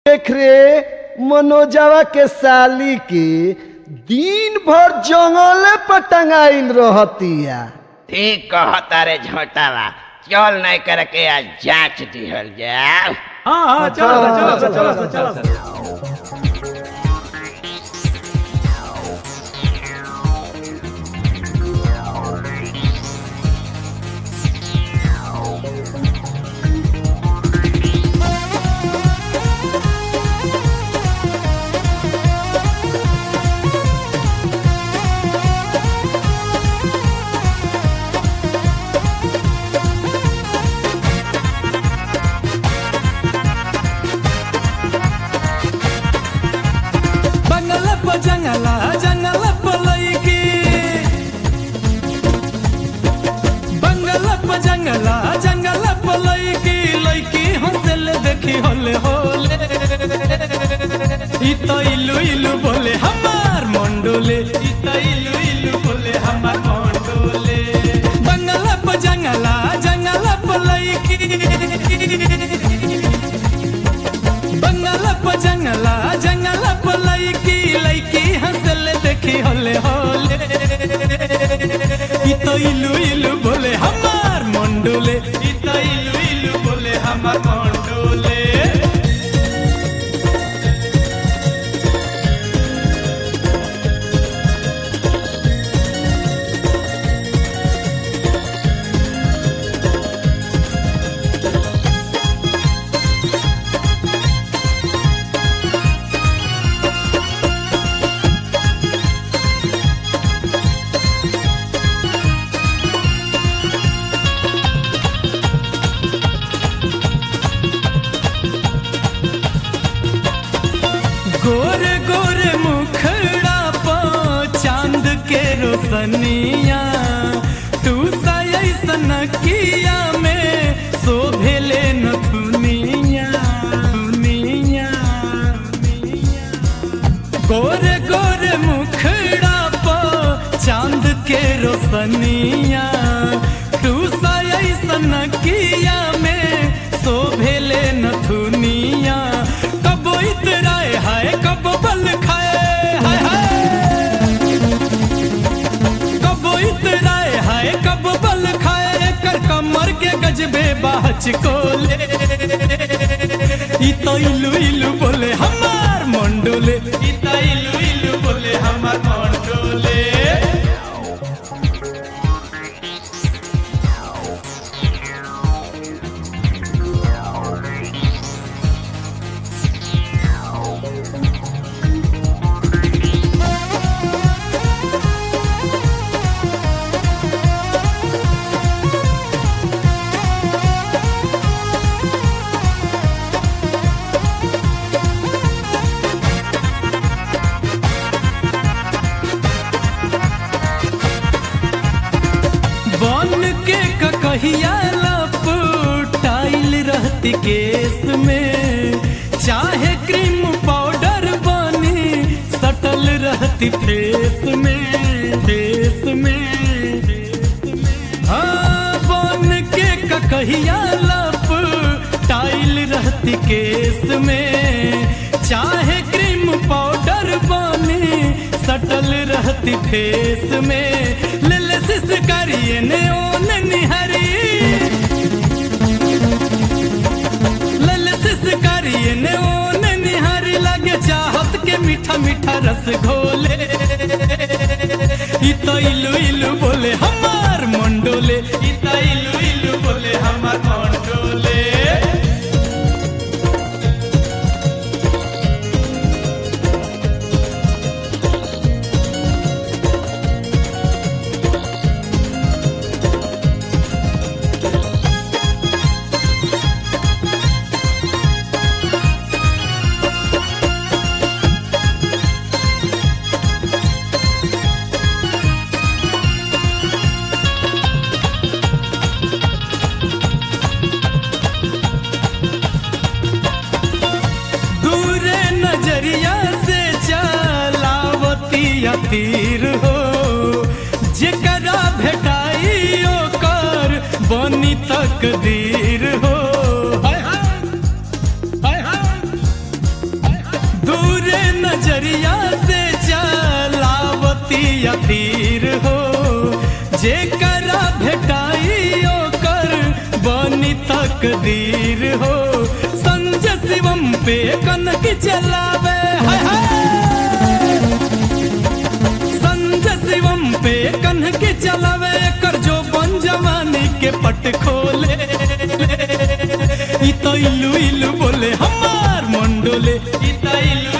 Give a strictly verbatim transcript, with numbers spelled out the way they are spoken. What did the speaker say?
देख रे मनोजवा के साली के दिन भर जंगले पर टंगाइल रहतिया। ठीक कहता रे झोटावा, चल नहीं करके आज जांच दिहल जाए। हाँ हाँ चलो चलो चलो चलो चलो। जंगला जंगल पलैकी बंगला प जंगला जंगल पलैकी लैकी हंसल देखी होले होले इ तो इलू इलू बोले हमार मंडोले इ तो इलू इलू बोले हमार मंडोले बंगला प जंगला जंगल पलैकी बंगला प जंगला जंगल पलैकी लैकी हंसल देखी होले होले इ तो इलू इलू बोले हमार मंडोले इ तो इलू इलू बोले हमार मंडोले। गोरे गोरे मुखड़ा पो चांद के रोशनिया तू सैसन किया में शोभेले नथुनिया दुनिया गोरे गोरे मुखड़ा पो चांद के रोशनिया तू सैसन किया में शोभेले नथुनिया कबो इतराए हाय कबो बल खाए हाय हाय कबो इतराए हाय कबो बल खाए कर कमर के गजबे बाच कोले इ तो इलू इलू बोले हमार मंडोले इ तो इलू इलू बोले हमार मंडोले। बन के कहिया लपटाइल रहती केस में चाहे क्रीम पाउडर बनी सटल रहती फेस में फेस में हाँ बन के कहिया लपटाइल रहती केस में चाहे क्रीम पाउडर बनी सटल रहती फेस में ले ले सिसकारिए ने ओन निहरी ले ले सिसकारिए ने ओन निहरी लगे चाहत के मीठा मीठा रस घोले इ तो इलू इलू बोले हमार मंडोले इ तो इलू इलू बोले हमार मंडोले। नजरिया से चलावती तीर हो जेकरा भेटाई ओकर बनी तकदीर हो हाय हाय हाय हाय नजरिया से चलावती तीर हो जेकरा भेटाई ओकर बनी तकदीर हो संजय शिवम पे कनक चलावे हाय हाय संजय शिवम पे कनक चलावे कर जो बन जवानी के पट खोले इतो इलू इलू बोले हमार मंडोले इतो इलू